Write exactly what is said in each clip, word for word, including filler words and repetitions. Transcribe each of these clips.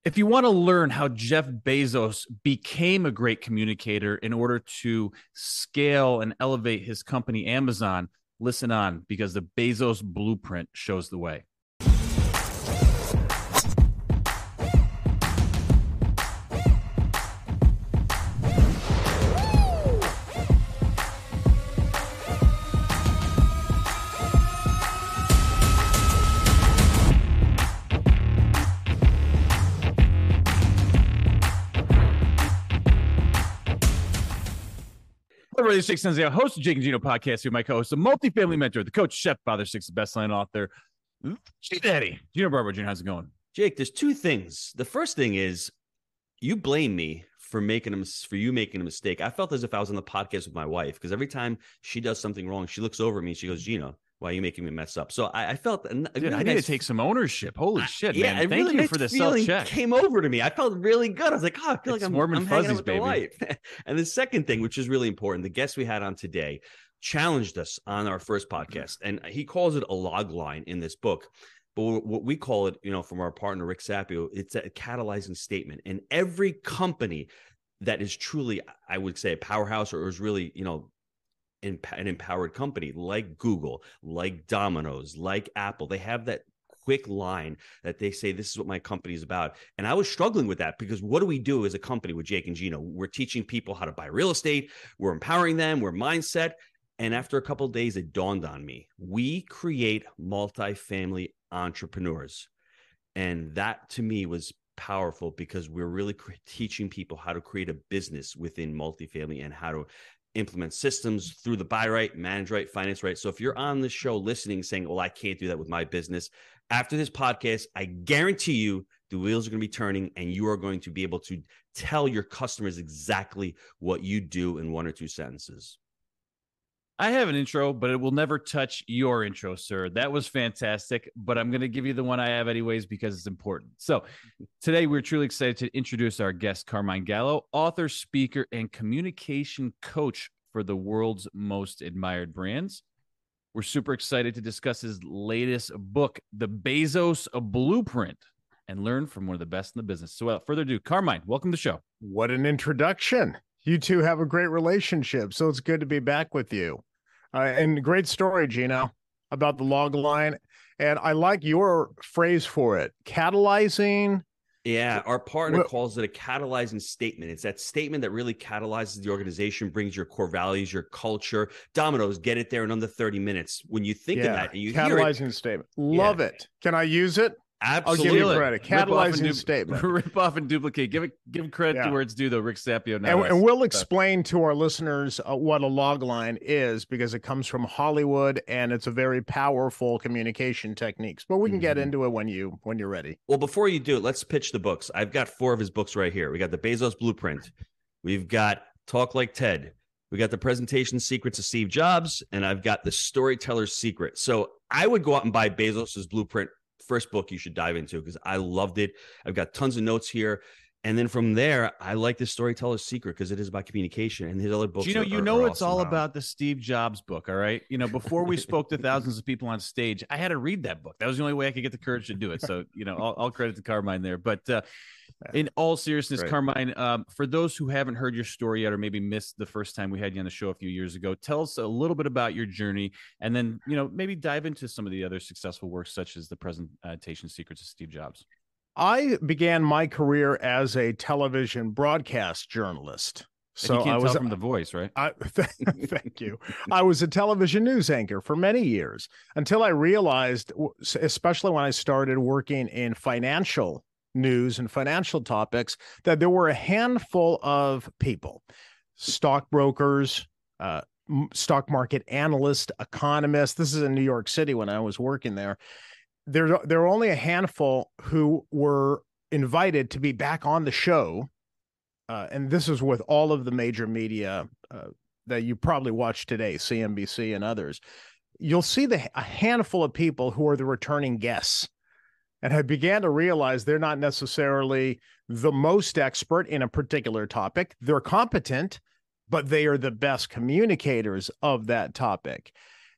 If you want to learn how Jeff Bezos became a great communicator in order to scale and elevate his company, Amazon, listen on, because the Bezos blueprint shows the way. Everybody, Six Sense, host of Jake and Gino podcast here. My co-host, a multifamily mentor, the coach, chef, father, six, best-selling author, G Daddy. Gino Barber. Gino, how's it going? Jake, there's two things. The first thing is you blame me for making a for you making a mistake. I felt as if I was on the podcast with my wife because every time she does something wrong, she looks over at me and she goes, "Gino, why are you making me mess up?" So I, I felt a, a Dude, really I need nice, to take some ownership. Holy shit, yeah, man! Thank really you nice for the feeling self-check. Came over to me. I felt really good. I was like, "Oh, I feel It's like I'm, warm and I'm hanging fuzzies, out with baby. the wife." And the second thing, which is really important, the guest we had on today challenged us on our first podcast, and he calls it a log line in this book. But what we call it, you know, from our partner Rick Sapio, it's a catalyzing statement. And every company that is truly, I would say, a powerhouse or is really, you know, an empowered company like Google, like Domino's, like Apple, they have that quick line that they say, this is what my company is about. And I was struggling with that because what do we do as a company with Jake and Gino? We're teaching people how to buy real estate. We're empowering them. We're mindset. And after a couple of days, it dawned on me, we create multifamily entrepreneurs. And that to me was powerful because we're really cre- teaching people how to create a business within multifamily and how to implement systems through the buy right, manage right, finance right. So if you're on this show listening, saying, well, I can't do that with my business, after this podcast, I guarantee you the wheels are going to be turning and you are going to be able to tell your customers exactly what you do in one or two sentences. I have an intro, but it will never touch your intro, sir. That was fantastic, but I'm going to give you the one I have anyways because it's important. So today we're truly excited to introduce our guest, Carmine Gallo, author, speaker, and communication coach for the world's most admired brands. We're super excited to discuss his latest book, The Bezos Blueprint, and learn from one of the best in the business. So without further ado, Carmine, welcome to the show. What an introduction. You two have a great relationship, so it's good to be back with you. Uh, and great story, Gino, about the log line. And I like your phrase for it, catalyzing. Yeah, our partner Well, calls it a catalyzing statement. It's that statement that really catalyzes the organization, brings your core values, your culture. Domino's, get it there in under thirty minutes. When you think yeah, of that and you catalyzing hear it, statement. Love Yeah. it. Can I use it? absolutely. I'll give you credit. Rip off and Catalyzing du- statement. Rip off and duplicate. Give it, give credit Yeah. to where it's due, though. Rick Sapio. not And, us. and we'll So- explain to our listeners uh, what a log line is because it comes from Hollywood and it's a very powerful communication techniques. But we can get Mhm. into it when you when you're ready. Well, before you do it, let's pitch the books. I've got four of his books right here. We got the Bezos Blueprint. We've got Talk Like Ted. We got the Presentation Secrets of Steve Jobs, and I've got the Storyteller's Secret. So I would go out and buy Bezos's Blueprint. First book you should dive into because I loved it. I've got tons of notes here. And then from there, I like the Storyteller's Secret because it is about communication. And his other books You know, are, you are- know, are it's awesome. all about the Steve Jobs book. All right. You know, before we spoke to thousands of people on stage, I had to read that book. That was the only way I could get the courage to do it. So, you know, all, all credit to Carmine there. But uh, in all seriousness, Great. Carmine, um, for those who haven't heard your story yet or maybe missed the first time we had you on the show a few years ago, tell us a little bit about your journey and then, you know, maybe dive into some of the other successful works such as the Presentation Secrets of Steve Jobs. I began my career as a television broadcast journalist. So So you can't I was tell from the voice, right? I, thank you. I was a television news anchor for many years until I realized, especially when I started working in financial news and financial topics, that there were a handful of people, stockbrokers, uh, stock market analysts, economists. This is in New York City when I was working there. There, there were only a handful who were invited to be back on the show. Uh, and this is with all of the major media uh, that you probably watch today, C N B C and others. You'll see the, a handful of people who are the returning guests. And I began to realize they're not necessarily the most expert in a particular topic. They're competent, but they are the best communicators of that topic.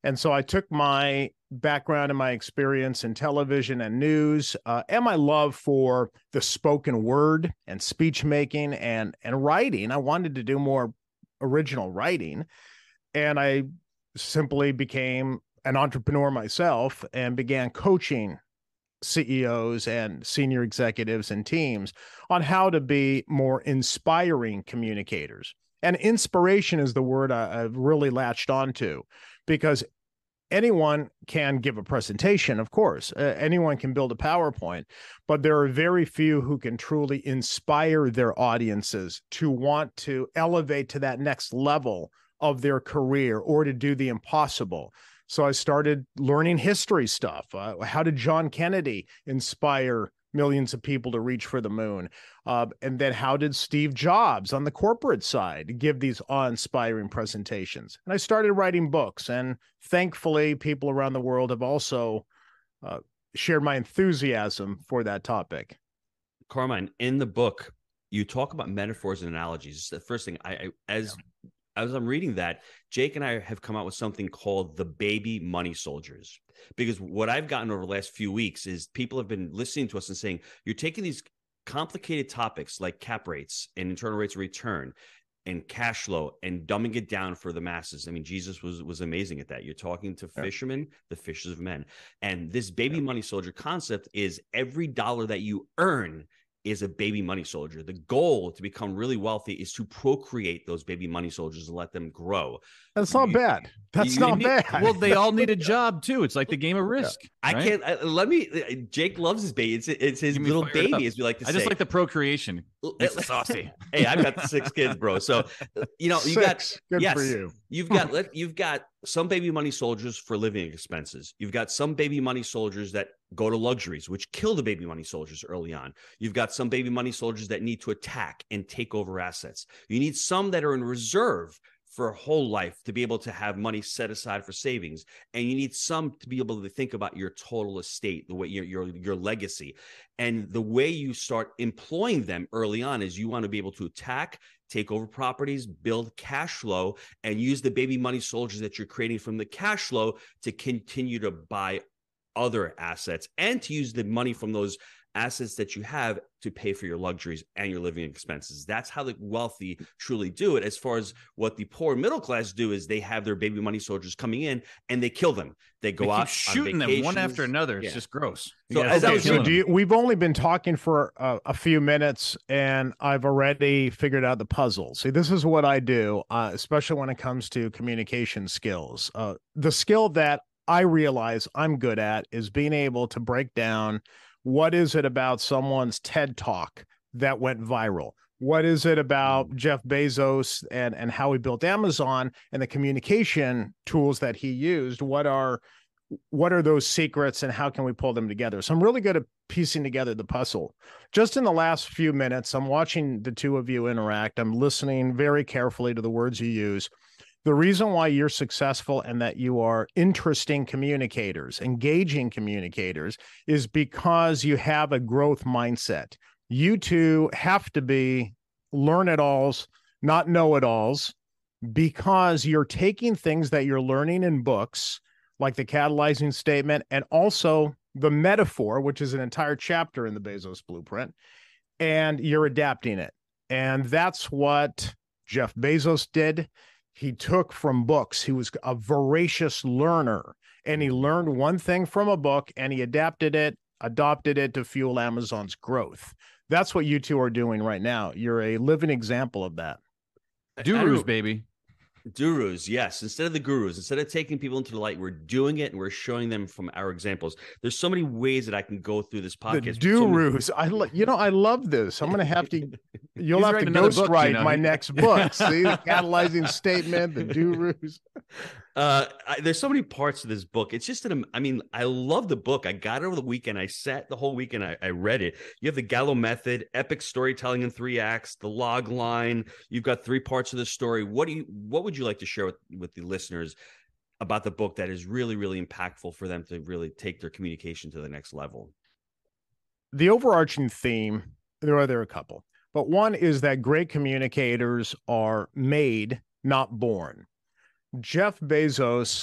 And so I took my background and my experience in television and news, uh, and my love for the spoken word and speech making and, and writing. I wanted to do more original writing. And I simply became an entrepreneur myself and began coaching C E Os and senior executives and teams on how to be more inspiring communicators. And inspiration is the word I, I've really latched onto, because anyone can give a presentation, of course. Uh, anyone can build a PowerPoint, but there are very few who can truly inspire their audiences to want to elevate to that next level of their career or to do the impossible. So I started learning history stuff. Uh, how did John Kennedy inspire millions of people to reach for the moon? Uh, and then how did Steve Jobs on the corporate side give these awe-inspiring presentations? And I started writing books, and thankfully people around the world have also uh, shared my enthusiasm for that topic. Carmine, in the book, you talk about metaphors and analogies. The first thing I, I as yeah. As I'm reading that, Jake and I have come out with something called the baby money soldiers, because what I've gotten over the last few weeks is people have been listening to us and saying, you're taking these complicated topics like cap rates and internal rates of return and cash flow and dumbing it down for the masses. I mean, Jesus was, was amazing at that. You're talking to yeah. fishermen, the fishers of men. And this baby yeah. money soldier concept is every dollar that you earn is a baby money soldier. The goal to become really wealthy is to procreate those baby money soldiers and let them grow. That's not you, bad. That's you, not you, bad. Well, they all need a job too. It's like the game of Risk. Yeah. I right? can't, I, let me, Jake loves his baby. It's, it's his little baby, up. as we like to I say. I just like the procreation. It's saucy. Hey, I've got six kids, bro. So, you know, you six. got, Good yes, for you. you've got, let, you've got some baby money soldiers for living expenses. You've got some baby money soldiers that go to luxuries, which kill the baby money soldiers early on. You've got some baby money soldiers that need to attack and take over assets. You need some that are in reserve for a whole life to be able to have money set aside for savings. And you need some to be able to think about your total estate, the way your, your, your legacy. And the way you start employing them early on is you want to be able to attack, take over properties, build cash flow, and use the baby money soldiers that you're creating from the cash flow to continue to buy other assets and to use the money from those assets that you have to pay for your luxuries and your living expenses. That's how the wealthy truly do it. As far as what the poor middle class do is they have their baby money soldiers coming in and they kill them. They go they out shooting them one after another. It's yeah. just gross. So, as okay, so do you, we've only been talking for a, a few minutes, and I've already figured out the puzzle. See, this is what I do, uh, especially when it comes to communication skills. Uh, the skill that I realize I'm good at is being able to break down what is it about someone's TED Talk that went viral? What is it about Jeff Bezos and, and how he built Amazon and the communication tools that he used? What are what are those secrets and how can we pull them together? So I'm really good at piecing together the puzzle. Just in the last few minutes, I'm watching the two of you interact. I'm listening very carefully to the words you use. The reason why you're successful and that you are interesting communicators, engaging communicators, is because you have a growth mindset. You two have to be learn-it-alls, not know-it-alls, because you're taking things that you're learning in books, like the catalyzing statement, and also the metaphor, which is an entire chapter in the Bezos Blueprint, and you're adapting it. And that's what Jeff Bezos did. He took from books. He was a voracious learner, and he learned one thing from a book, and he adapted it, adopted it to fuel Amazon's growth. That's what you two are doing right now. You're a living example of that. Gurus, baby. Gurus, yes. Instead of the gurus, instead of taking people into the light, we're doing it and we're showing them from our examples. There's so many ways that I can go through this podcast. The gurus, so many... I lo- you know, I love this. I'm going to have to. You'll have to ghostwrite you know? my next book. See, the catalyzing statement, the gurus. Uh, I, there's so many parts of this book. It's just an, I mean, I love the book. I got it over the weekend. I sat the whole weekend. I, I read it. You have the Gallo method, epic storytelling in three acts, the log line. You've got three parts of the story. What do you, what would you like to share with, with the listeners about the book that is really, really impactful for them to really take their communication to the next level? The overarching theme, there are, there are a couple, but one is that great communicators are made, not born. Jeff Bezos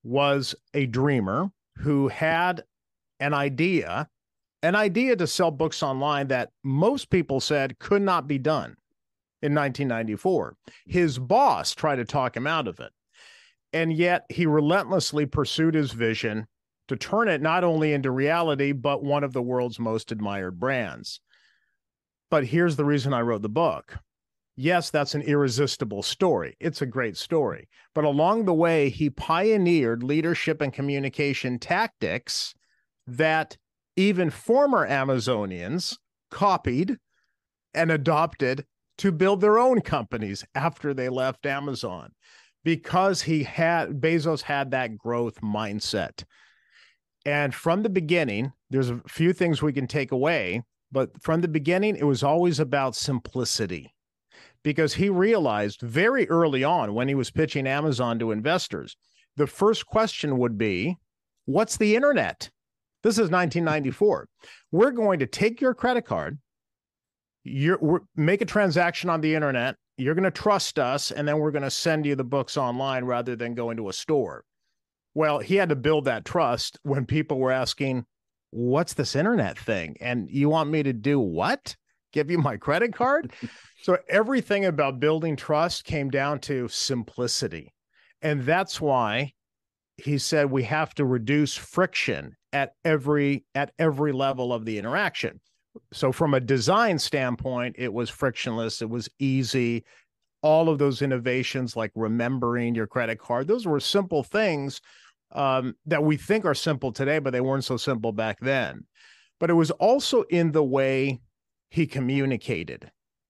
was a dreamer who had an idea, an idea to sell books online that most people said could not be done in nineteen ninety-four. His boss tried to talk him out of it. And yet he relentlessly pursued his vision to turn it not only into reality, but one of the world's most admired brands. But here's the reason I wrote the book. Yes, that's an irresistible story. It's a great story. But along the way, he pioneered leadership and communication tactics that even former Amazonians copied and adopted to build their own companies after they left Amazon, because he had, Bezos had that growth mindset. And from the beginning, there's a few things we can take away, but from the beginning, it was always about simplicity, because he realized very early on when he was pitching Amazon to investors, the first question would be, what's the internet? This is nineteen ninety-four. We're going to take your credit card, you're, we're, make a transaction on the internet, you're going to trust us, and then we're going to send you the books online rather than going to a store. Well, he had to build that trust when people were asking, what's this internet thing? And you want me to do what? Give you my credit card? So everything about building trust came down to simplicity. And that's why he said we have to reduce friction at every at every level of the interaction. So from a design standpoint, it was frictionless, it was easy. All of those innovations like remembering your credit card, those were simple things um, that we think are simple today, but they weren't so simple back then. But it was also in the way he communicated.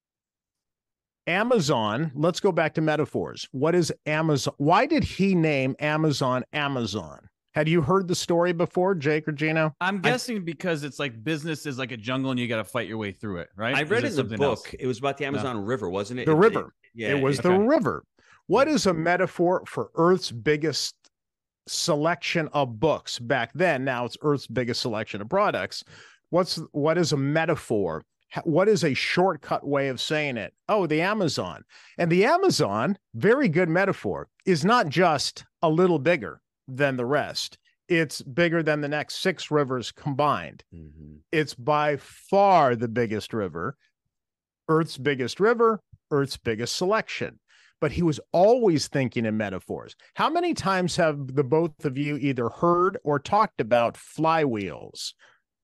Amazon, let's go back to metaphors. What is Amazon? Why did he name Amazon Amazon? Had you heard the story before, Jake or Gino? I'm guessing I, because it's like business is like a jungle and you got to fight your way through it, right? I read it in the book. Else? It was about the Amazon no. River, wasn't it? The it, river. It, yeah, it was okay. the river. What is a metaphor for Earth's biggest selection of books back then? Now it's Earth's biggest selection of products. What's what is a metaphor? What is a shortcut way of saying it? Oh, the Amazon. And the Amazon, very good metaphor, is not just a little bigger than the rest. It's bigger than the next six rivers combined. Mm-hmm. It's by far the biggest river, Earth's biggest river, Earth's biggest selection. But he was always thinking in metaphors. How many times have the both of you either heard or talked about flywheels?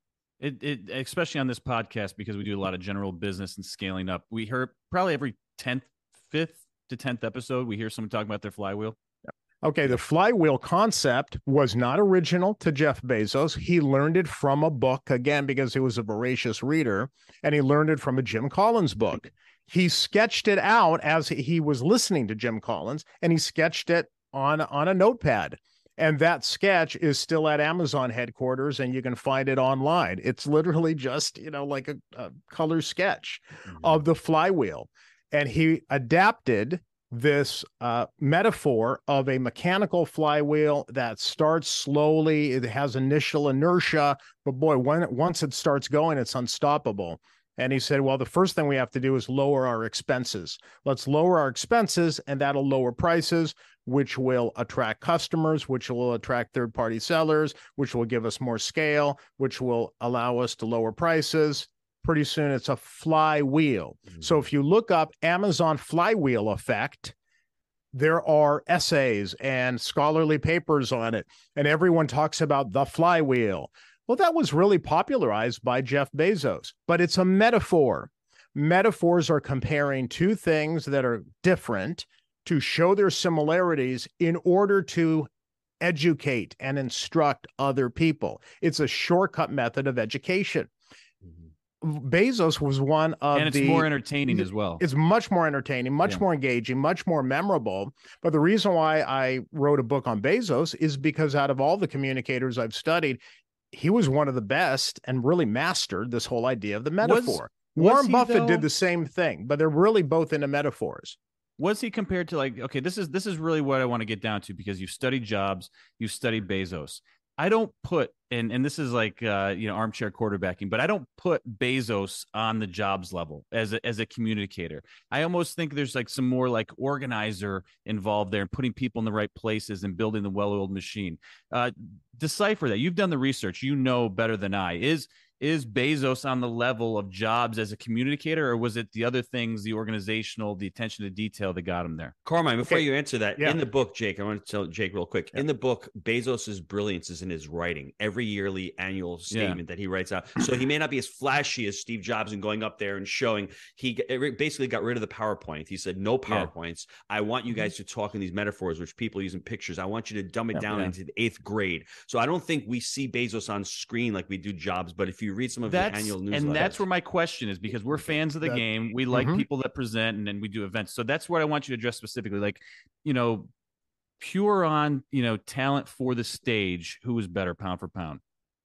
It, it especially on this podcast, because we do a lot of general business and scaling up. We heard probably every tenth, fifth to tenth episode, we hear someone talking about their flywheel. Okay, the flywheel concept was not original to Jeff Bezos. He learned it from a book, again, because he was a voracious reader, and he learned it from a Jim Collins book. He sketched it out as he was listening to Jim Collins, and he sketched it on, on a notepad. And that sketch is still at Amazon headquarters, and you can find it online. It's literally just, you know, like a, a color sketch mm-hmm. of the flywheel. And he adapted this uh, metaphor of a mechanical flywheel that starts slowly. It has initial inertia, but boy, when once it starts going, it's unstoppable. And he said, well, the first thing we have to do is lower our expenses. Let's lower our expenses, and that'll lower prices, which will attract customers, which will attract third-party sellers, which will give us more scale, which will allow us to lower prices. Pretty soon, it's a flywheel. Mm-hmm. So if you look up Amazon flywheel effect, there are essays and scholarly papers on it, and everyone talks about the flywheel. Well, that was really popularized by Jeff Bezos, but it's a metaphor. Metaphors are comparing two things that are different to show their similarities in order to educate and instruct other people. It's a shortcut method of education. Mm-hmm. Bezos was one of the... And it's the, more entertaining as well. It's much more entertaining, much yeah. more engaging, much more memorable. But the reason why I wrote a book on Bezos is because out of all the communicators I've studied, he was one of the best and really mastered this whole idea of the metaphor. Was, Warren was Buffett though, did the same thing, but they're really both into metaphors. Was he compared to like, okay, this is this is really what I want to get down to, because you studied Jobs, you studied Bezos. I don't put, and and this is like uh, you know, armchair quarterbacking, but I don't put Bezos on the Jobs level as a, as a communicator. I almost think there's like some more like organizer involved there, and putting people in the right places and building the well-oiled machine. Uh, decipher that. You've done the research. You know better than I. Is is Bezos on the level of Jobs as a communicator, or was it the other things, the organizational, the attention to detail that got him there? Carmine, before okay. you answer that, yeah. in the book, Jake, I want to tell Jake real quick. Yeah. In the book, Bezos's brilliance is in his writing, every yearly annual statement yeah. that he writes out. So he may not be as flashy as Steve Jobs and going up there and showing. He basically got rid of the PowerPoint. He said, no PowerPoints. Yeah. I want you guys to talk in these metaphors, which people use in pictures. I want you to dumb it yeah, down yeah. into the eighth grade. So I don't think we see Bezos on screen like we do Jobs, but if you read some of that's, the annual newsletters. And that's where my question is, because we're fans of the that, game. We like mm-hmm. people that present, and then we do events. So that's what I want you to address specifically. Like, you know, pure on, you know, talent for the stage, who is better pound for pound?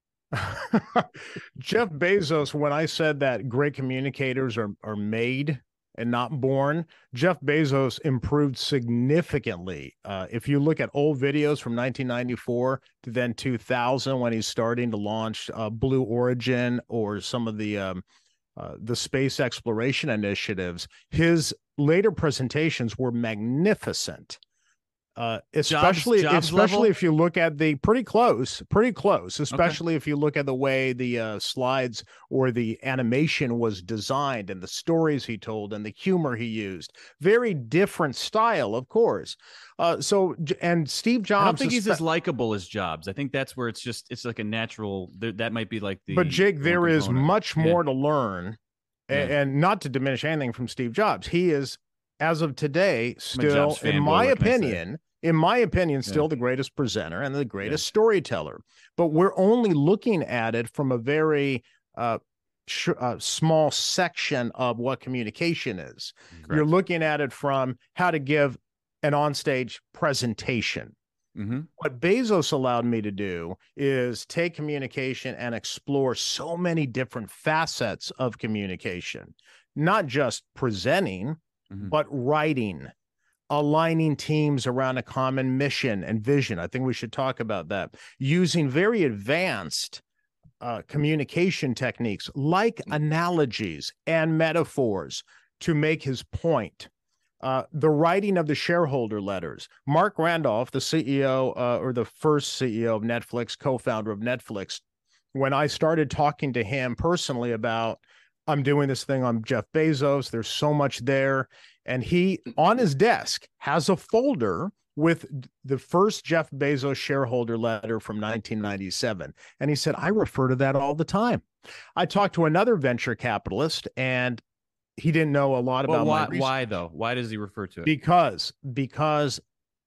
Jeff Bezos, when I said that great communicators are, are made and not born, Jeff Bezos improved significantly. Uh, if you look at old videos from nineteen ninety-four to then two thousand, when he's starting to launch uh, Blue Origin or some of the um, uh, the space exploration initiatives, his later presentations were magnificent. Uh, especially, Jobs, Jobs especially level? If you look at the pretty close, pretty close, especially okay. if you look at the way the uh, slides or the animation was designed and the stories he told and the humor he used. Very different style, of course. Uh, so, and Steve Jobs, I don't think he's as likable as Jobs. I think that's where it's just, it's like a natural, that might be like the, but Jake, there is much more yeah. to learn yeah. and, and not to diminish anything from Steve Jobs. He is, as of today, still, in my opinion, in my opinion, still yeah. the greatest presenter and the greatest yeah. storyteller. But we're only looking at it from a very uh, sh- uh, small section of what communication is. Correct. You're looking at it from how to give an onstage presentation. Mm-hmm. What Bezos allowed me to do is take communication and explore so many different facets of communication, not just presenting, mm-hmm. but writing, aligning teams around a common mission and vision. I think we should talk about that. Using very advanced uh, communication techniques like analogies and metaphors to make his point. Uh, the writing of the shareholder letters. Mark Randolph, the C E O uh, or the first C E O of Netflix, co-founder of Netflix, when I started talking to him personally about, I'm doing this thing on Jeff Bezos, there's so much there. And he, on his desk, has a folder with the first Jeff Bezos shareholder letter from nineteen ninety-seven. And he said, I refer to that all the time. I talked to another venture capitalist, and he didn't know a lot well, about why, my research. Why, though? Why does he refer to it? Because, because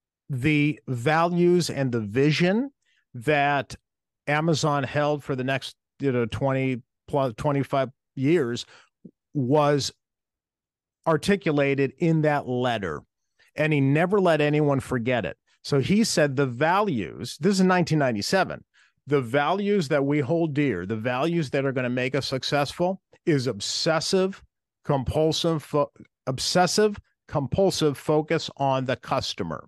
the values and the vision that Amazon held for the next, you know, twenty plus twenty-five years was articulated in that letter, and he never let anyone forget it. So he said the values, this is nineteen ninety-seven, the values that we hold dear, the values that are going to make us successful is obsessive, compulsive, fo- obsessive, compulsive focus on the customer.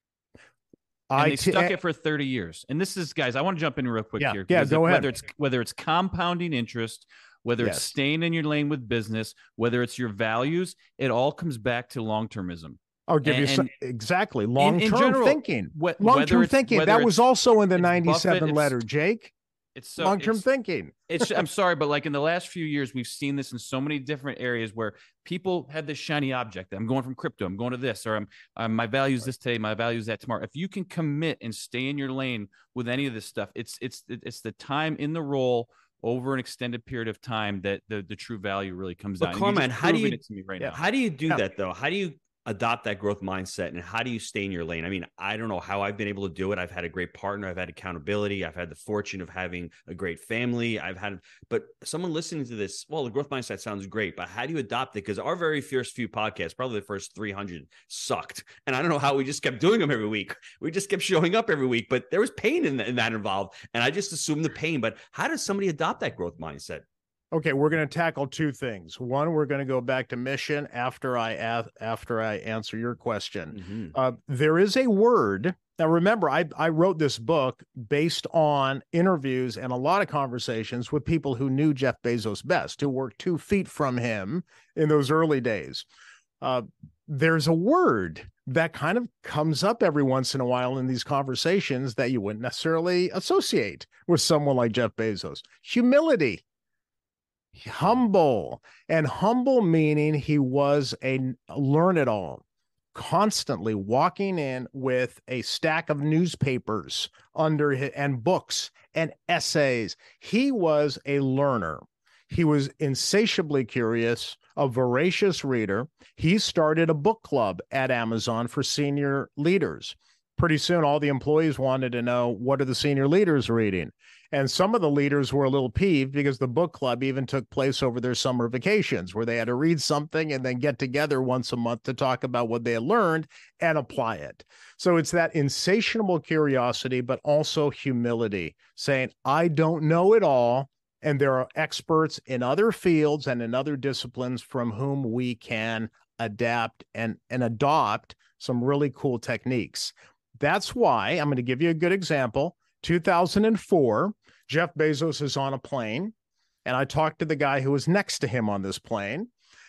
And I they stuck t- it for thirty years. And this is, guys, I want to jump in real quick yeah, here. Yeah, go it, ahead. Whether it's, whether it's compounding interest, whether yes. it's staying in your lane with business, whether it's your values, it all comes back to long-termism. I'll give and, you some, exactly long-term in, in general, thinking. Wh- long-term thinking. That was also in the ninety-seven Buffett, letter, Jake. It's so, long-term it's, thinking. it's. I'm sorry, but like in the last few years, we've seen this in so many different areas where people have this shiny object. I'm going from crypto. I'm going to this, or I'm, I'm my values this today, my values that tomorrow. If you can commit and stay in your lane with any of this stuff, it's it's it's the time in the role over an extended period of time that the, the true value really comes but down. Carmine, how do you it to me right yeah, now. how do you do yeah. that though? How do you adopt that growth mindset, and how do you stay in your lane? I mean, I don't know how I've been able to do it. I've had a great partner. I've had accountability. I've had the fortune of having a great family. I've had, but someone listening to this, well, the growth mindset sounds great, but how do you adopt it? Because our very first few podcasts, probably the first three hundred, sucked. And I don't know how we just kept doing them every week. We just kept showing up every week, but there was pain in, in that involved. And I just assumed the pain. But how does somebody adopt that growth mindset? Okay, we're going to tackle two things. One, we're going to go back to mission after I ask, after I answer your question. Mm-hmm. Uh, there is a word. Now, remember, I, I wrote this book based on interviews and a lot of conversations with people who knew Jeff Bezos best, who worked two feet from him in those early days. Uh, there's a word that kind of comes up every once in a while in these conversations that you wouldn't necessarily associate with someone like Jeff Bezos. Humility. Humble, and humble meaning he was a learn-it-all, constantly walking in with a stack of newspapers under his, and books and essays. He was a learner. He was insatiably curious, a voracious reader. He started a book club at Amazon for senior leaders. Pretty soon, all the employees wanted to know, what are the senior leaders reading? And some of the leaders were a little peeved because the book club even took place over their summer vacations, where they had to read something and then get together once a month to talk about what they had learned and apply it. So it's that insatiable curiosity, but also humility, saying, I don't know it all. And there are experts in other fields and in other disciplines from whom we can adapt and, and adopt some really cool techniques. That's why I'm going to give you a good example. two thousand four, Jeff Bezos is on a plane, and I talked to the guy who was next to him on this plane.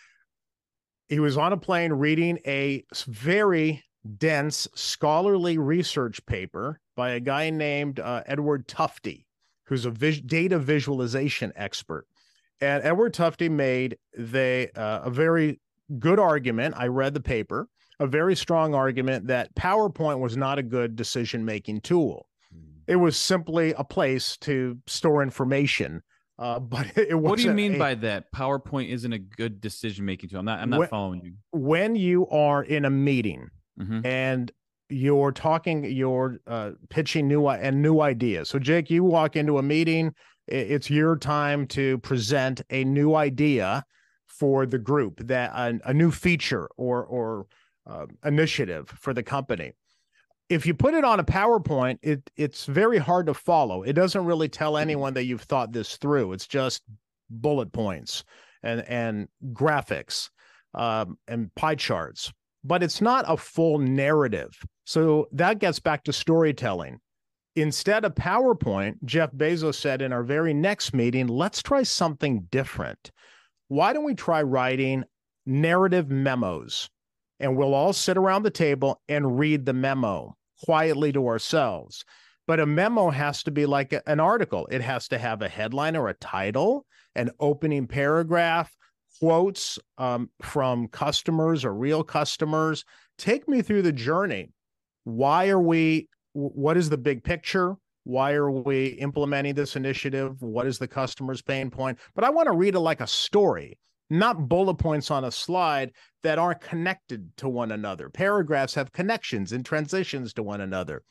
He was on a plane reading a very dense scholarly research paper by a guy named uh, Edward Tufte, who's a vis- data visualization expert. And Edward Tufte made the, uh, a very good argument. I read the paper, a very strong argument that PowerPoint was not a good decision-making tool. It was simply a place to store information, uh, but it wasn't. What do you mean a, by that? PowerPoint isn't a good decision-making tool. I'm not. I'm not when, following you. When you are in a meeting mm-hmm. and you're talking, you're uh, pitching new and new ideas. So, Jake, you walk into a meeting. It's your time to present a new idea for the group, that a, a new feature or or uh, initiative for the company. If you put it on a PowerPoint, it it's very hard to follow. It doesn't really tell anyone that you've thought this through. It's just bullet points and, and graphics um, and pie charts, but it's not a full narrative. So that gets back to storytelling. Instead of PowerPoint, Jeff Bezos said in our very next meeting, let's try something different. Why don't we try writing narrative memos? And we'll all sit around the table and read the memo quietly to ourselves. But a memo has to be like a, an article. It has to have a headline or a title, an opening paragraph, quotes um, from customers or real customers. Take me through the journey. Why are we, what is the big picture? Why are we implementing this initiative? What is the customer's pain point? But I want to read it like a story, not bullet points on a slide that aren't connected to one another. Paragraphs have connections and transitions to one another.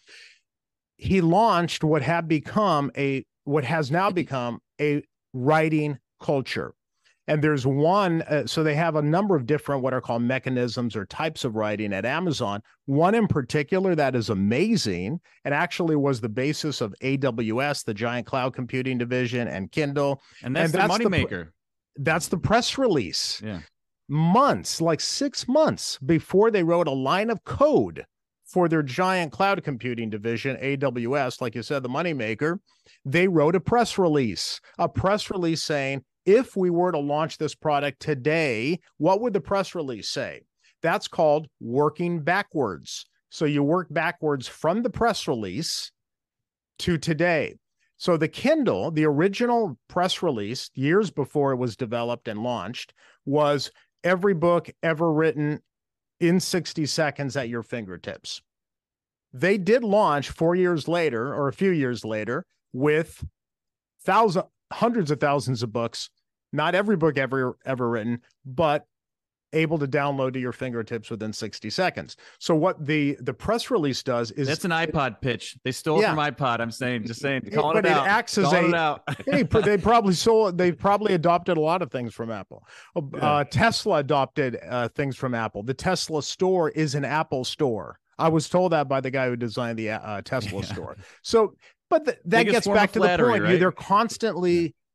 He launched what had become a, what has now become a writing culture. And there's one, uh, so they have a number of different what are called mechanisms or types of writing at Amazon. One in particular that is amazing and actually was the basis of A W S, the giant cloud computing division, and Kindle. And that's and the that's moneymaker. That's the press release. Yeah. Months, like six months before they wrote a line of code for their giant cloud computing division, A W S, like you said, the moneymaker, they wrote a press release, a press release saying, if we were to launch this product today, what would the press release say? That's called working backwards. So you work backwards from the press release to today. So the Kindle, the original press release, years before it was developed and launched, was every book ever written in sixty seconds at your fingertips. They did launch four years later, or a few years later, with thousands, hundreds of thousands of books, not every book ever, ever written, but able to download to your fingertips within sixty seconds. So what the, the press release does is... That's an iPod pitch. They stole yeah. it from iPod. I'm saying, just saying, calling but it, it out. acts as calling a, it out. hey, they probably sold, they probably adopted a lot of things from Apple. Uh, Yeah. Tesla adopted uh, things from Apple. The Tesla store is an Apple store. I was told that by the guy who designed the uh, Tesla Yeah. store. So, but th- that Biggest gets form back of to flattery, the point. right? They're constantly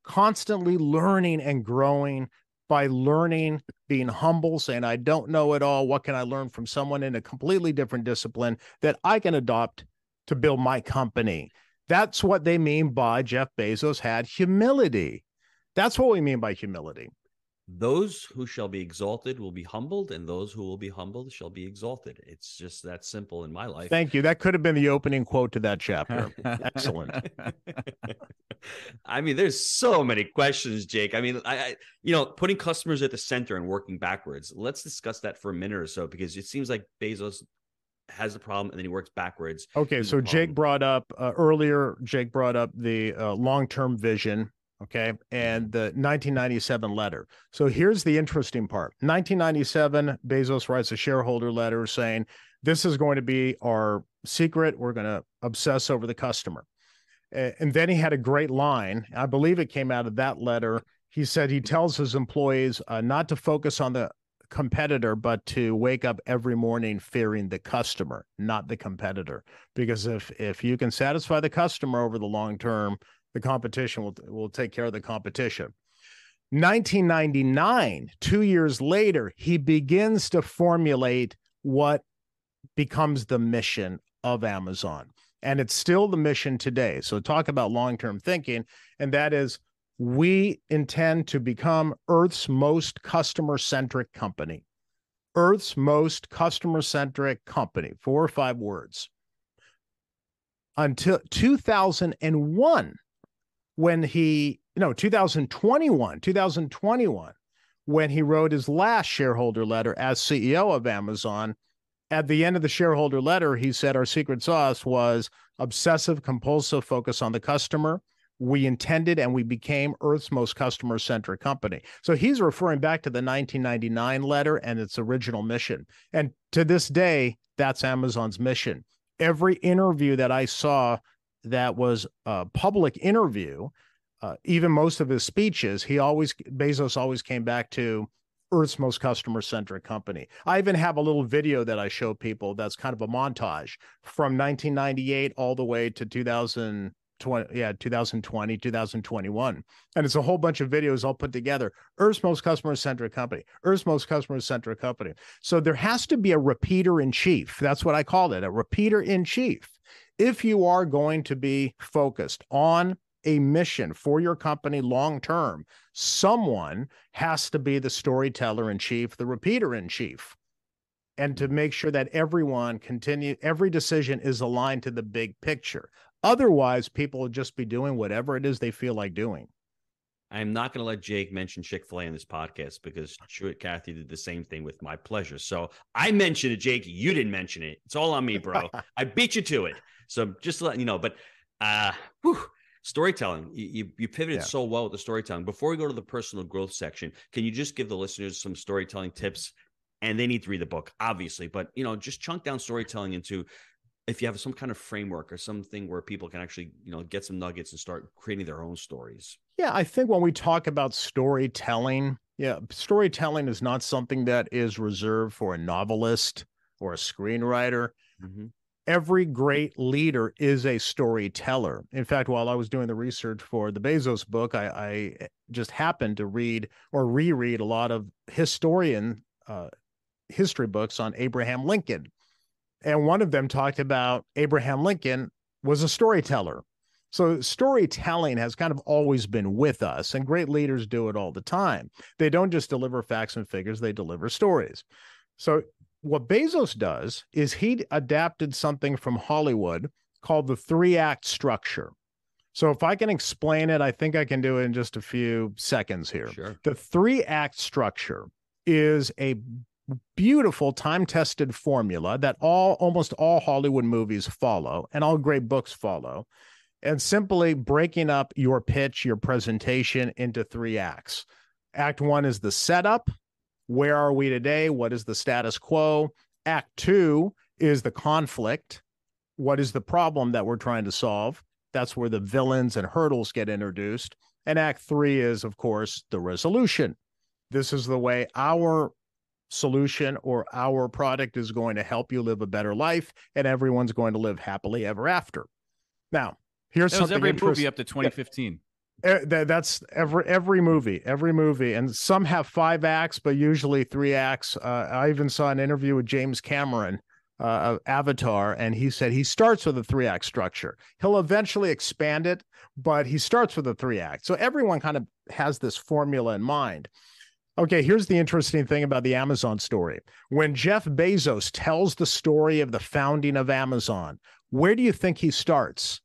constantly learning and growing by learning, being humble, saying, I don't know it all. What can I learn from someone in a completely different discipline that I can adopt to build my company? That's what they mean by Jeff Bezos had humility. That's what we mean by humility. Those who shall be exalted will be humbled, and those who will be humbled shall be exalted. It's just that simple in my life. Thank you. That could have been the opening quote to that chapter. Excellent. I mean, there's so many questions, Jake. I mean, I, I, you know, putting customers at the center and working backwards. Let's discuss that for a minute or so, because it seems like Bezos has a problem and then he works backwards. Okay, so Jake brought up uh, earlier, Jake brought up the uh, long-term vision. Okay. And the nineteen ninety-seven letter. So here's the interesting part. nineteen ninety-seven, Bezos writes a shareholder letter saying, this is going to be our secret. We're going to obsess over the customer. And then he had a great line. I believe it came out of that letter. He said he tells his employees uh, not to focus on the competitor, but to wake up every morning fearing the customer, not the competitor. Because if, if you can satisfy the customer over the long term, the competition will, will take care of the competition. nineteen ninety-nine, two years later, he begins to formulate what becomes the mission of Amazon. And it's still the mission today. So talk about long-term thinking. And that is, we intend to become Earth's most customer-centric company. Earth's most customer-centric company. Four or five words. Until two thousand one, when he, no, two thousand twenty-one, two thousand twenty-one, when he wrote his last shareholder letter as C E O of Amazon, at the end of the shareholder letter, he said our secret sauce was obsessive compulsive focus on the customer. We intended and we became Earth's most customer-centric company. So he's referring back to the nineteen ninety-nine letter and its original mission. And to this day, that's Amazon's mission. Every interview that I saw that was a public interview, uh, even most of his speeches, he always, Bezos always came back to Earth's most customer-centric company. I even have a little video that I show people that's kind of a montage from nineteen ninety-eight all the way to two thousand twenty, yeah, two thousand twenty, two thousand twenty-one. And it's a whole bunch of videos all put together. Earth's most customer-centric company, Earth's most customer-centric company. So there has to be a repeater in chief. That's what I called it, a repeater in chief. If you are going to be focused on a mission for your company long-term, someone has to be the storyteller in chief, the repeater in chief, and to make sure that everyone continue, every decision is aligned to the big picture. Otherwise, people will just be doing whatever it is they feel like doing. I'm not going to let Jake mention Chick-fil-A in this podcast because Truett Cathy did the same thing with my pleasure. So I mentioned it, Jake. You didn't mention it. It's all on me, bro. I beat you to it. So just to let you know, but uh, whew, storytelling, you, you, you pivoted yeah. so well with the storytelling. Before we go to the personal growth section, can you just give the listeners some storytelling tips? And they need to read the book, obviously, but, you know, just chunk down storytelling into, if you have some kind of framework or something where people can actually, you know, get some nuggets and start creating their own stories. Yeah, I think when we talk about storytelling, yeah, storytelling is not something that is reserved for a novelist or a screenwriter. Mm-hmm. Every great leader is a storyteller. In fact, while I was doing the research for the Bezos book, I, I just happened to read or reread a lot of historian uh, history books on Abraham Lincoln. And one of them talked about Abraham Lincoln was a storyteller. So storytelling has kind of always been with us, and great leaders do it all the time. They don't just deliver facts and figures, they deliver stories. So what Bezos does is he adapted something from Hollywood called the three-act structure. So if I can explain it, I think I can do it in just a few seconds here. Sure. The three-act structure is a beautiful time-tested formula that all almost all Hollywood movies follow and all great books follow, and simply breaking up your pitch, your presentation into three acts. Act one is the setup. Where are we today? What is the status quo? Act two is the conflict. What is the problem that we're trying to solve? That's where the villains and hurdles get introduced. And act three is, of course, the resolution. This is the way our solution or our product is going to help you live a better life, and everyone's going to live happily ever after. Now, here's that was something every interesting. movie up to twenty fifteen. That's every every movie, every movie, and some have five acts, but usually three acts. Uh, I even saw an interview with James Cameron uh, of Avatar, and he said he starts with a three act structure. He'll eventually expand it, but he starts with a three act. So everyone kind of has this formula in mind. Okay, here's the interesting thing about the Amazon story. When Jeff Bezos tells the story of the founding of Amazon, where do you think he starts?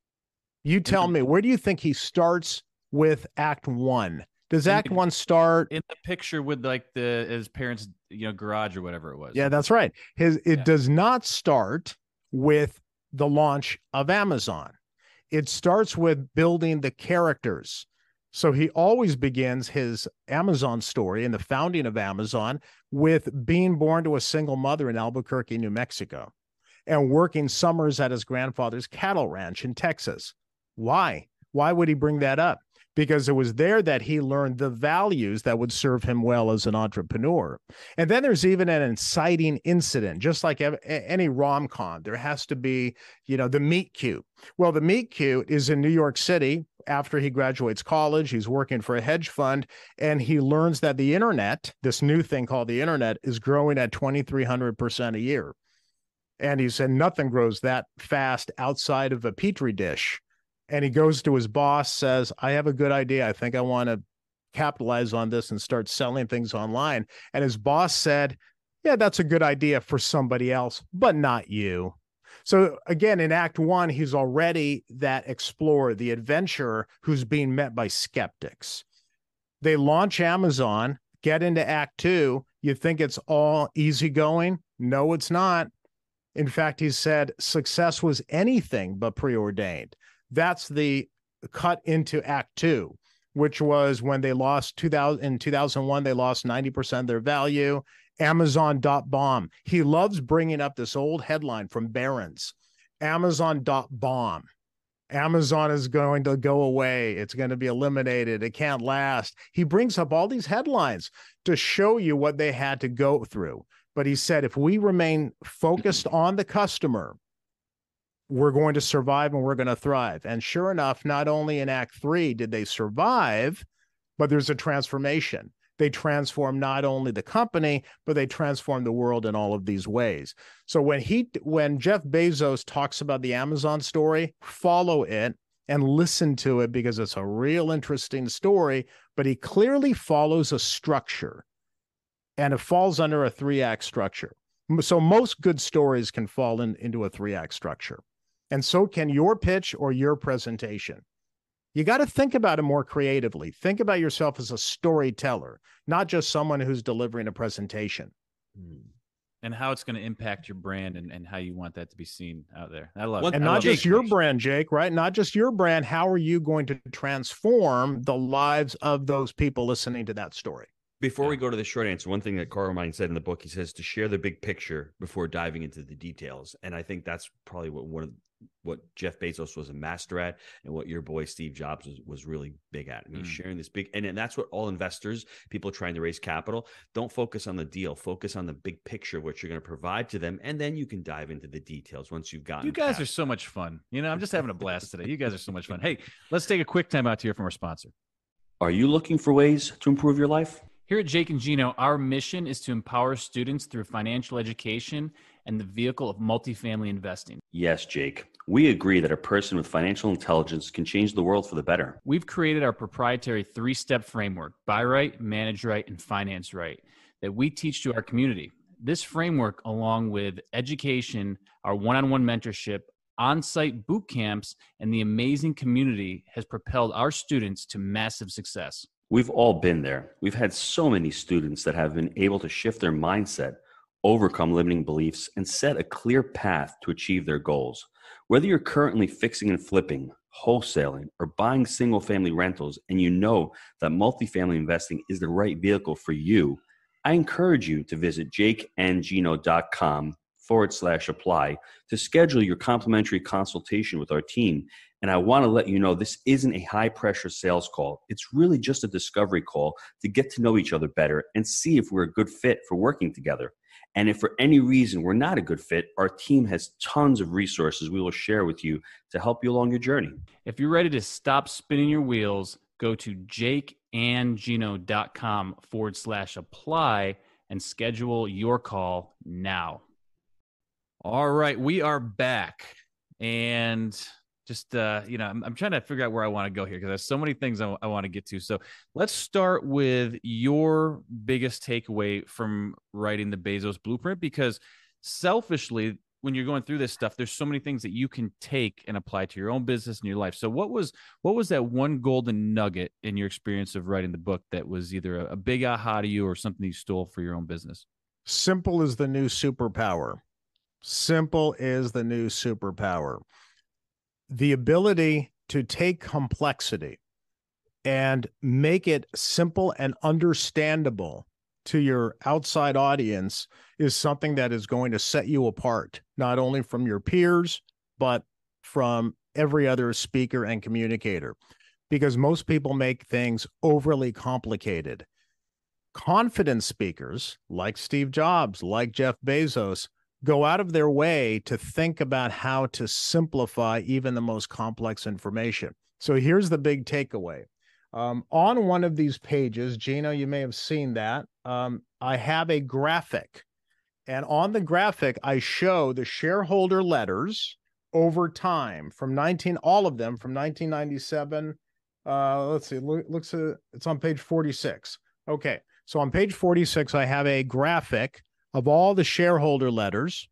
You tell me, where do you think he starts with Act One? Does Act in, One start in the picture with like the his parents' you know garage or whatever it was? Yeah, that's right. His it yeah. does not start with the launch of Amazon. It starts with building the characters. So he always begins his Amazon story and the founding of Amazon with being born to a single mother in Albuquerque, New Mexico, and working summers at his grandfather's cattle ranch in Texas. Why? Why would he bring that up? Because it was there that he learned the values that would serve him well as an entrepreneur. And then there's even an inciting incident, just like any rom-com. There has to be, you know, the meet cute. Well, the meet cute is in New York City. After he graduates college, he's working for a hedge fund, and he learns that the internet, this new thing called the internet, is growing at twenty-three hundred percent a year. And he said nothing grows that fast outside of a petri dish. And he goes to his boss, says, I have a good idea. I think I want to capitalize on this and start selling things online. And his boss said, yeah, that's a good idea for somebody else, but not you. So again, in Act One, he's already that explorer, the adventurer who's being met by skeptics. They launch Amazon, get into Act Two. You think it's all easygoing? No, it's not. In fact, he said success was anything but preordained. That's the cut into Act Two, which was when they lost two thousand in two thousand one, they lost ninety percent of their value. Amazon dot bomb. He loves bringing up this old headline from Barron's. Amazon dot bomb. Amazon is going to go away. It's going to be eliminated. It can't last. He brings up all these headlines to show you what they had to go through. But he said, if we remain focused on the customer, we're going to survive and we're going to thrive. And sure enough, not only in Act Three did they survive, but there's a transformation. They transform not only the company, but they transform the world in all of these ways. So when he, when Jeff Bezos talks about the Amazon story, follow it and listen to it because it's a real interesting story, but he clearly follows a structure, and it falls under a three-act structure. So most good stories can fall in, into a three-act structure. And so can your pitch or your presentation. You got to think about it more creatively. Think about yourself as a storyteller, not just someone who's delivering a presentation. And how it's going to impact your brand and, and how you want that to be seen out there. I love it. And not just your brand, Jake, right? Not just your brand. How are you going to transform the lives of those people listening to that story? Before yeah. we go to the short answer, one thing that Carmine said in the book, he says to share the big picture before diving into the details. And I think that's probably what one of what Jeff Bezos was a master at, and what your boy Steve Jobs was, was really big at. I mean, mm. sharing this big, and, and that's what all investors, people trying to raise capital, don't focus on the deal, focus on the big picture of what you're going to provide to them, and then you can dive into the details once you've gotten. You guys past. are so much fun. You know, I'm just having a blast today. You guys are so much fun. Hey, let's take a quick time out to hear from our sponsor. Are you looking for ways to improve your life? Here at Jake and Gino, our mission is to empower students through financial education and the vehicle of multifamily investing. Yes, Jake. We agree that a person with financial intelligence can change the world for the better. We've created our proprietary three-step framework, Buy Right, Manage Right, and Finance Right, that we teach to our community. This framework, along with education, our one-on-one mentorship, on-site boot camps, and the amazing community, has propelled our students to massive success. We've all been there. We've had so many students that have been able to shift their mindset, overcome limiting beliefs, and set a clear path to achieve their goals. Whether you're currently fixing and flipping, wholesaling, or buying single-family rentals, and you know that multifamily investing is the right vehicle for you, I encourage you to visit jakeandgino.com forward slash apply to schedule your complimentary consultation with our team. And I want to let you know this isn't a high-pressure sales call. It's really just a discovery call to get to know each other better and see if we're a good fit for working together. And if for any reason we're not a good fit, our team has tons of resources we will share with you to help you along your journey. If you're ready to stop spinning your wheels, go to jakeandgino.com forward slash apply and schedule your call now. All right, we are back. And just, uh, you know, I'm, I'm trying to figure out where I want to go here because there's so many things I, I want to get to. So let's start with your biggest takeaway from writing the Bezos Blueprint, because selfishly, when you're going through this stuff, there's so many things that you can take and apply to your own business and your life. So what was what was that one golden nugget in your experience of writing the book that was either a, a big aha to you or something you stole for your own business? Simple is the new superpower. Simple is the new superpower. The ability to take complexity and make it simple and understandable to your outside audience is something that is going to set you apart, not only from your peers, but from every other speaker and communicator, because most people make things overly complicated. Confident speakers like Steve Jobs, like Jeff Bezos, go out of their way to think about how to simplify even the most complex information. So here's the big takeaway. Um, on one of these pages, Gino, you may have seen that, um, I have a graphic. And on the graphic, I show the shareholder letters over time from nineteen, all of them from nineteen ninety-seven. Uh, let's see, look, looks uh, it's on page forty-six. Okay, so on page forty-six, I have a graphic of all the shareholder letters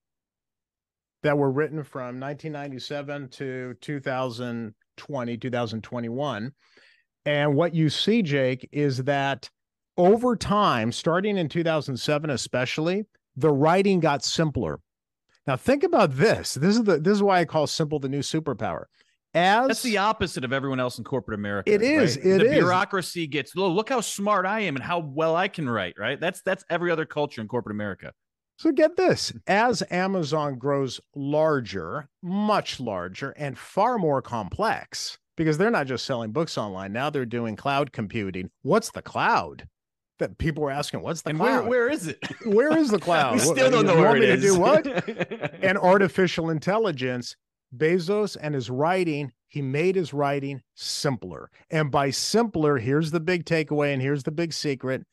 that were written from nineteen ninety-seven to two thousand twenty, two thousand twenty-one. And what you see, Jake, is that over time, starting in two thousand seven especially, the writing got simpler. Now think about this. This is the this is why I call simple the new superpower. As That's the opposite of everyone else in corporate America. It is. Right? It the is. bureaucracy gets, look, look how smart I am and how well I can write, right? That's that's every other culture in corporate America. So get this, as Amazon grows larger, much larger, and far more complex, because they're not just selling books online. Now they're doing cloud computing. What's the cloud? That people were asking, what's the and cloud? Where, where is it? Where is the cloud? We still don't know you where want it me is. To do what? And artificial intelligence. Bezos and his writing, he made his writing simpler. And by simpler, here's the big takeaway, and here's the big secret: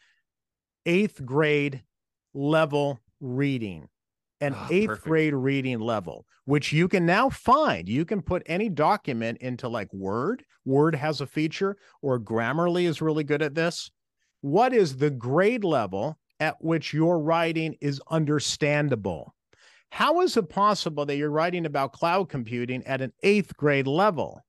eighth grade level reading. An Oh, eighth perfect. grade reading level, which you can now find. You can put any document into like Word. Word has a feature, or Grammarly is really good at this. What is the grade level at which your writing is understandable? How is it possible that you're writing about cloud computing at an eighth grade level?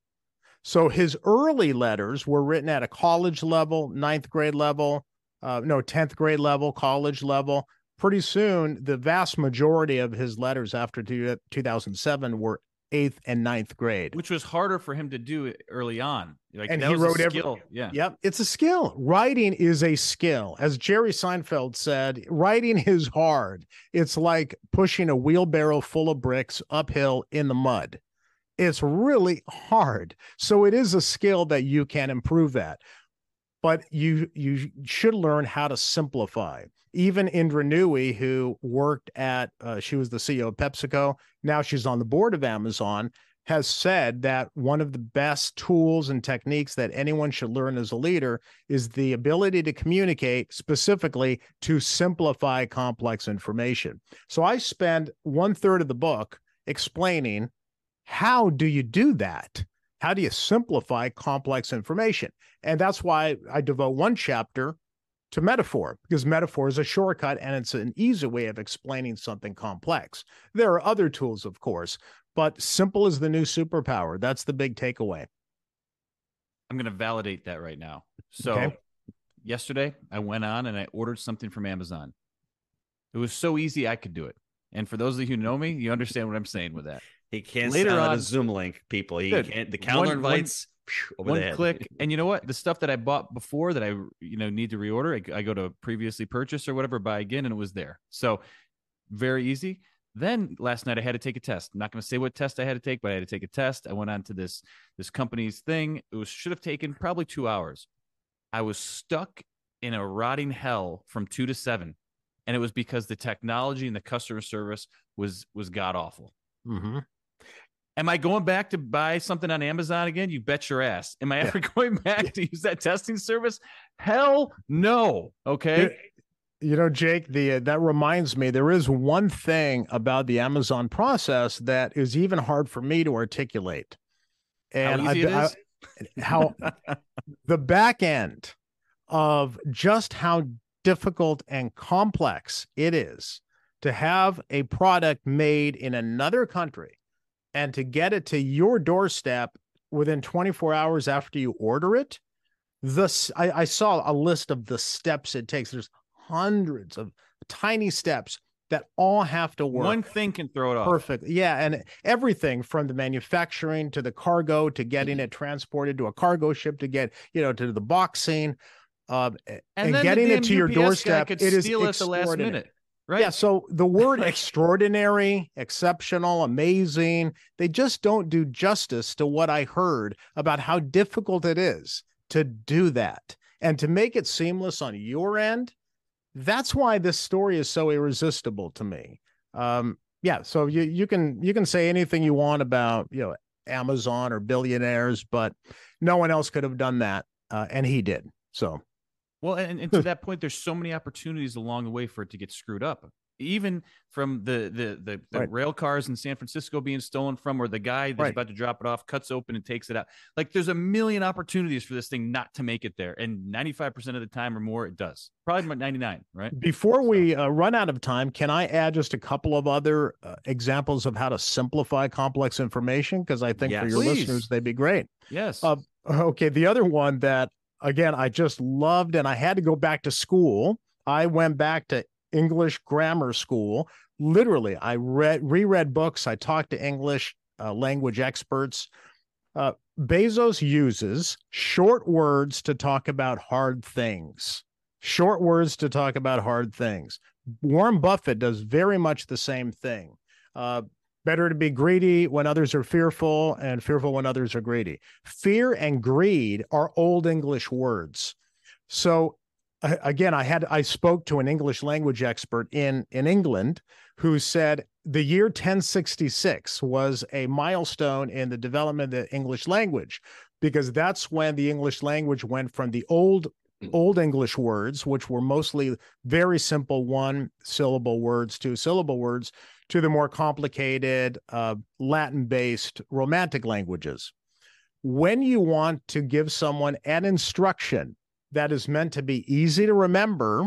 So his early letters were written at a college level, ninth grade level, uh, no, tenth grade level, college level. Pretty soon, the vast majority of his letters after two thousand seven were eighth and ninth grade. Which was harder for him to do early on. Like, And that he was a wrote every- skill. Yeah. Yep, it's a skill. Writing is a skill. As Jerry Seinfeld said, writing is hard. It's like pushing a wheelbarrow full of bricks uphill in the mud. It's really hard. So it is a skill that you can improve at. But you you should learn how to simplify. Even Indra Nooyi, who worked at, uh, she was the C E O of PepsiCo, now she's on the board of Amazon, has said that one of the best tools and techniques that anyone should learn as a leader is the ability to communicate, specifically to simplify complex information. So I spend one third of the book explaining, how do you do that? How do you simplify complex information? And that's why I devote one chapter to metaphor, because metaphor is a shortcut and it's an easy way of explaining something complex. There are other tools, of course, but simple is the new superpower. That's the big takeaway. I'm going to validate that right now. So Okay. yesterday I went on and I ordered something from Amazon. It was so easy I could do it. And for those of you who know me, you understand what I'm saying with that. He can't Later send out on- a Zoom link, people. He Dude, can't. The calendar one- one- invites phew, over One the head. click. And you know what? The stuff that I bought before that I, you know, need to reorder, I, I go to previously purchased or whatever, buy again, and it was there. So very easy. Then last night I had to take a test. I'm not going to say what test I had to take, but I had to take a test. I went on to this this company's thing. It was should have taken probably two hours. I was stuck in a rotting hell from two to seven. and it was because the technology and the customer service was was god awful. Mm-hmm. Am I going back to buy something on Amazon again? You bet your ass. Am I ever yeah. going back to use that testing service? Hell no. Okay. You know, Jake, the uh, that reminds me, there is one thing about the Amazon process that is even hard for me to articulate. And how easy I, it is? I, how the back end of just how difficult and complex it is to have a product made in another country and to get it to your doorstep within twenty-four hours after you order it. This, I, I saw a list of the steps it takes. There's hundreds of tiny steps that all have to work. One thing can throw it off. Perfect. Yeah. And everything from the manufacturing to the cargo to getting it transported to a cargo ship to get, you know, to the boxing. Uh, and and then getting the it to your doorstep, it is steal it at the last minute. Right. Yeah. So the word extraordinary, exceptional, amazing, they just don't do justice to what I heard about how difficult it is to do that and to make it seamless on your end. That's why this story is so irresistible to me. Um, yeah. So you, you can, you can say anything you want about, you know, Amazon or billionaires, but no one else could have done that. Uh, and he did. So. Well, and, and to that point, there's so many opportunities along the way for it to get screwed up. Even from the the the, the right. rail cars in San Francisco being stolen from, or the guy that's right. about to drop it off cuts open and takes it out. Like, there's a million opportunities for this thing not to make it there, and ninety-five percent of the time or more, it does. Probably ninety-nine, right? Before we uh, run out of time, can I add just a couple of other uh, examples of how to simplify complex information? Because I think yes. for your Please. listeners, they'd be great. Yes. Uh, okay. The other one that, again, I just loved, and I had to go back to school. I went back to English grammar school. Literally, I read, reread books. I talked to English uh, language experts. Uh, Bezos uses short words to talk about hard things. Short words to talk about hard things. Warren Buffett does very much the same thing. Uh, better to be greedy when others are fearful, and fearful when others are greedy. Fear and greed are old English words. So again, I had I spoke to an English language expert in, in England who said the year ten sixty-six was a milestone in the development of the English language, because that's when the English language went from the old Old English words, which were mostly very simple one syllable words, two syllable words, to the more complicated uh, Latin-based Romantic languages. When you want to give someone an instruction that is meant to be easy to remember,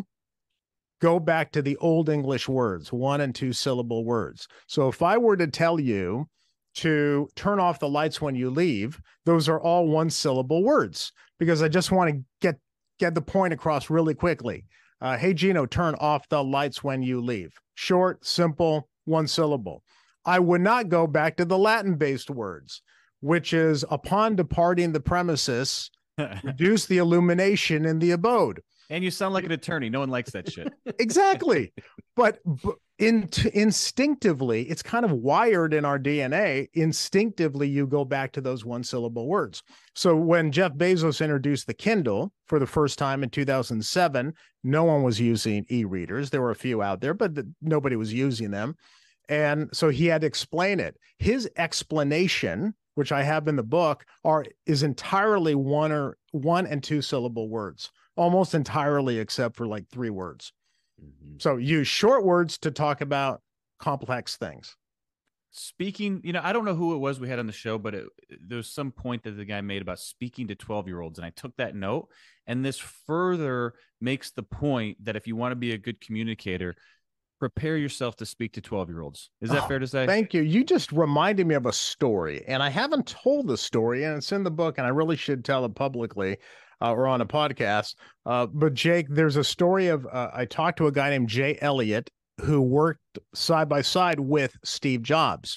go back to the Old English words, one and two syllable words. So if I were to tell you to turn off the lights when you leave, those are all one syllable words, because I just want to get get the point across really quickly. Uh, hey, Gino, turn off the lights when you leave. Short, simple, one syllable. I would not go back to the Latin-based words, which is upon departing the premises, reduce the illumination in the abode. And you sound like an attorney. No one likes that shit. Exactly. But, but in, instinctively, it's kind of wired in our D N A. Instinctively, you go back to those one syllable words. So when Jeff Bezos introduced the Kindle for the first time in two thousand seven, no one was using e-readers. There were a few out there, but the, nobody was using them. And so he had to explain it. His explanation, which I have in the book, are is entirely one or one and two syllable words, almost entirely, except for like three words. Mm-hmm. So use short words to talk about complex things. Speaking, you know, I don't know who it was we had on the show, but it, there was some point that the guy made about speaking to twelve year olds. And I took that note, and this further makes the point that if you want to be a good communicator, prepare yourself to speak to twelve year olds. Is that oh, fair to say? Thank you. You just reminded me of a story, and I haven't told the story, and it's in the book, and I really should tell it publicly uh, or on a podcast. Uh, but Jake, there's a story of, uh, I talked to a guy named Jay Elliott who worked side by side with Steve Jobs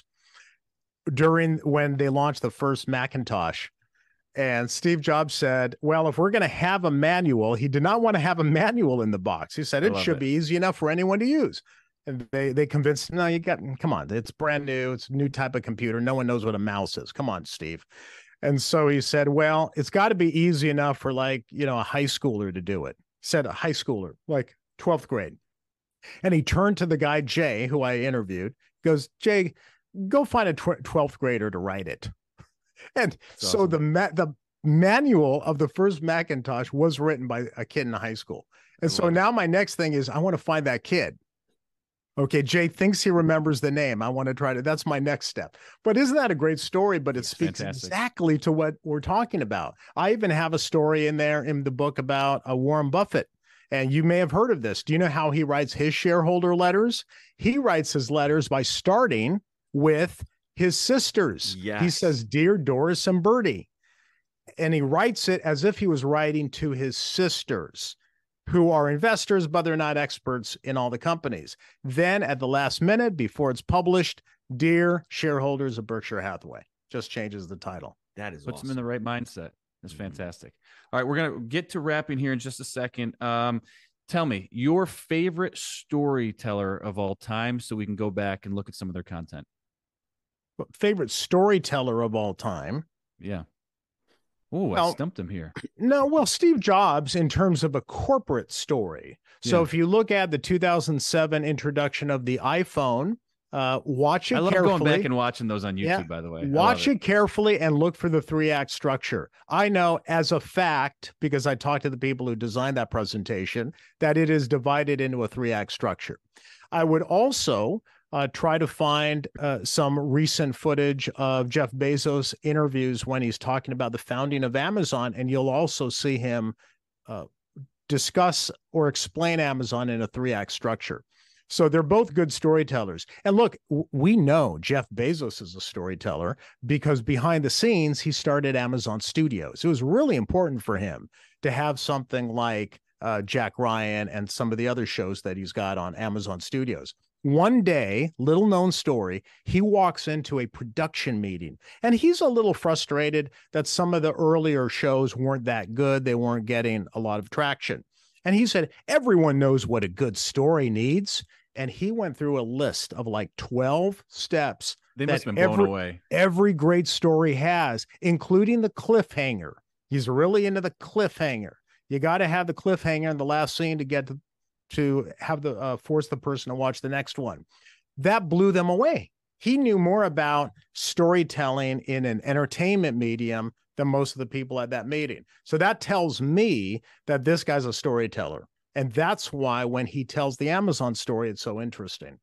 during when they launched the first Macintosh. And Steve Jobs said, well, if we're going to have a manual, he did not want to have a manual in the box. He said it should it. be easy enough for anyone to use. And they they convinced him, no, you got, come on, it's brand new. It's a new type of computer. No one knows what a mouse is. Come on, Steve. And so he said, well, it's got to be easy enough for, like, you know, a high schooler to do it. He said a high schooler, like twelfth grade. And he turned to the guy, Jay, who I interviewed, goes, Jay, go find a twelfth grader to write it. And That's so awesome. the ma- the manual of the first Macintosh was written by a kid in high school. And so now my next thing is I want to find that kid. Okay, Jay thinks he remembers the name. I want to try to, that's my next step. But isn't that a great story? But it it's speaks fantastic. exactly to what we're talking about. I even have a story in there in the book about uh, Warren Buffett. And you may have heard of this. Do you know how he writes his shareholder letters? He writes his letters by starting with his sisters. Yes. He says, Dear Doris and Bertie. And he writes it as if he was writing to his sisters, who are investors, but they're not experts in all the companies. Then at the last minute, before it's published, Dear Shareholders of Berkshire Hathaway, just changes the title. That is Puts awesome. them in the right mindset. That's fantastic. All right, we're going to get to wrapping here in just a second. Um, tell me your favorite storyteller of all time so we can go back and look at some of their content. Favorite storyteller of all time? Yeah. Oh, I well, stumped him here. No, well, Steve Jobs in terms of a corporate story. So yeah. if you look at the two thousand seven introduction of the iPhone, uh, watch it I love carefully. going back and watching those on YouTube, yeah. by the way. Watch it, it carefully and look for the three-act structure. I know as a fact, because I talked to the people who designed that presentation, that it is divided into a three-act structure. I would also Uh, try to find uh, some recent footage of Jeff Bezos interviews when he's talking about the founding of Amazon, and you'll also see him uh, discuss or explain Amazon in a three-act structure. So they're both good storytellers. And look, w- we know Jeff Bezos is a storyteller because behind the scenes, he started Amazon Studios. It was really important for him to have something like uh, Jack Ryan and some of the other shows that he's got on Amazon Studios. One day, little known story, he walks into a production meeting and he's a little frustrated that some of the earlier shows weren't that good. They weren't getting a lot of traction. And he said, everyone knows what a good story needs. And he went through a list of like twelve steps. They must have been blown every, away. Every great story has, including the cliffhanger. He's really into the cliffhanger. You got to have the cliffhanger in the last scene to get to to have the uh, force the person to watch the next one. That blew them away. He knew more about storytelling in an entertainment medium than most of the people at that meeting. So that tells me that this guy's a storyteller. And that's why when he tells the Amazon story, it's so interesting.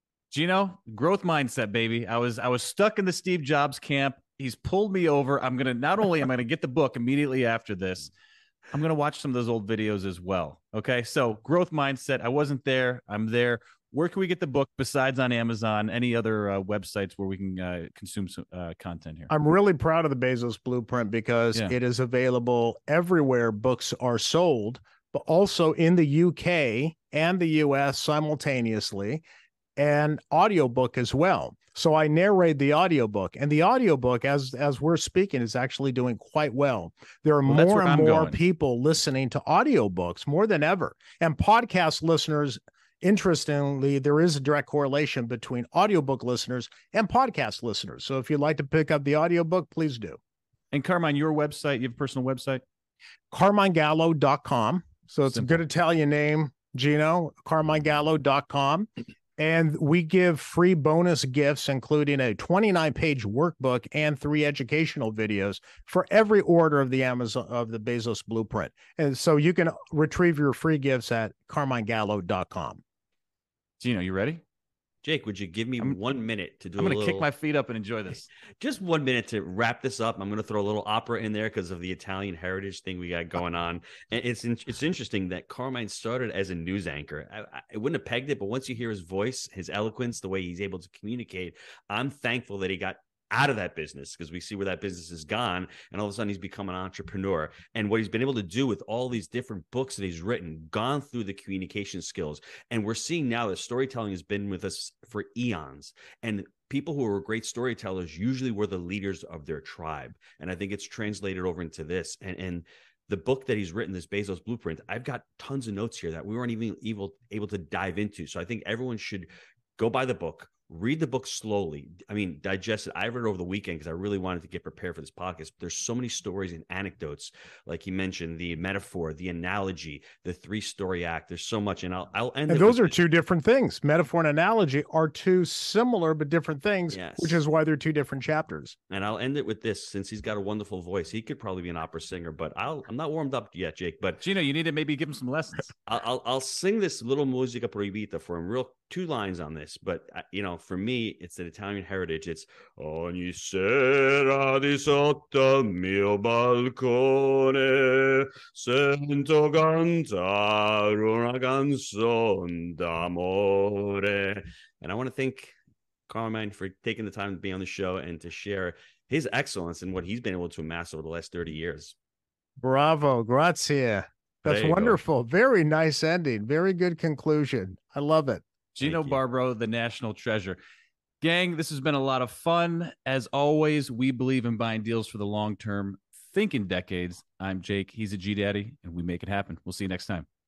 Gino, growth mindset, baby. I was I was stuck in the Steve Jobs camp. He's pulled me over. I'm going to not only am I going to get the book immediately after this, I'm going to watch some of those old videos as well. Okay. So growth mindset. I wasn't there. I'm there. Where can we get the book besides on Amazon? Any other uh, websites where we can uh, consume some uh, content here? I'm really proud of the Bezos Blueprint because yeah. it is available everywhere books are sold, but also in the U K and the U S simultaneously, and audiobook as well. So I narrate the audiobook, and the audiobook, as as we're speaking, is actually doing quite well. There are well, more and I'm more going. people listening to audiobooks more than ever. And podcast listeners, interestingly, there is a direct correlation between audiobook listeners and podcast listeners. So if you'd like to pick up the audiobook, please do. And Carmine, your website, you have a personal website? carmine gallo dot com. So it's Simple. a good Italian name, Gino, carmine gallo dot com. And we give free bonus gifts, including a twenty-nine page workbook and three educational videos for every order of the Amazon of the Bezos Blueprint. And so you can retrieve your free gifts at carmine gallo dot com. Gino, you ready? Jake, would you give me I'm, one minute to do I'm going to little... kick my feet up and enjoy this. Just one minute to wrap this up. I'm going to throw a little opera in there because of the Italian heritage thing we got going on. And it's it's interesting that Carmine started as a news anchor. I, I wouldn't have pegged it, but once you hear his voice, his eloquence, the way he's able to communicate, I'm thankful that he got out of that business because we see where that business has gone, and all of a sudden he's become an entrepreneur. And what he's been able to do with all these different books that he's written, gone through the communication skills, and we're seeing now that storytelling has been with us for eons. And people who are great storytellers usually were the leaders of their tribe, and I think it's translated over into this. And and the book that he's written, this Bezos Blueprint, I've got tons of notes here that we weren't even able able to dive into. So I think everyone should go buy the book. read the book slowly. I mean, digest it. I read it over the weekend because I really wanted to get prepared for this podcast. There's so many stories and anecdotes, like you mentioned, the metaphor, the analogy, the three-story act. There's so much, and I'll I'll end. And those are two different things. Metaphor and analogy are two similar but different things, yes. which is why they're two different chapters. And I'll end it with this, since he's got a wonderful voice. He could probably be an opera singer, but I'll I'm not warmed up yet, Jake. But Gino, you need to maybe give him some lessons. I'll I'll, I'll sing this little musica proibita for him. Real two lines on this, but uh, you know, for me, it's an Italian heritage. It's ogni sera di sotto il mio balcone sento cantare una canzone d'amore. And I want to thank Carmine for taking the time to be on the show and to share his excellence and what he's been able to amass over the last thirty years. Bravo, grazie. That's wonderful. Go. Very nice ending. Very good conclusion. I love it. Gino Barbaro, the national treasure. Gang, this has been a lot of fun. As always, we believe in buying deals for the long term. Think in decades. I'm Jake. He's a G Daddy, and we make it happen. We'll see you next time.